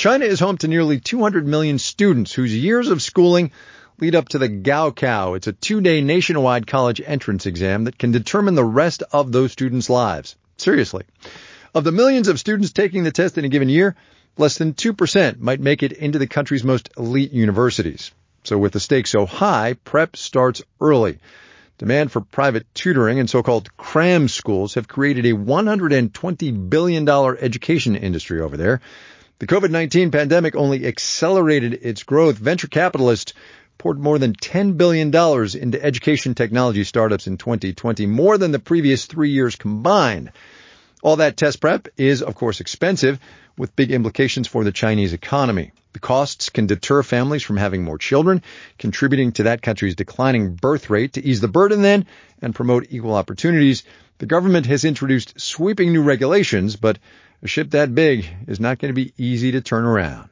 China is home to nearly 200 million students whose years of schooling lead up to the Gaokao. It's a 2-day nationwide college entrance exam that can determine the rest of those students' lives. Seriously. Of the millions of students taking the test in a given year, less than 2% might make it into the country's most elite universities. So with the stakes so high, prep starts early. Demand for private tutoring and so-called cram schools have created a $120 billion education industry over there. The COVID-19 pandemic only accelerated its growth. Venture capitalists poured more than $10 billion into education technology startups in 2020, more than the previous 3 years combined. All that test prep is, of course, expensive, with big implications for the Chinese economy. The costs can deter families from having more children, contributing to that country's declining birth rate. To ease the burden then and promote equal opportunities, the government has introduced sweeping new regulations, but a ship that big is not going to be easy to turn around.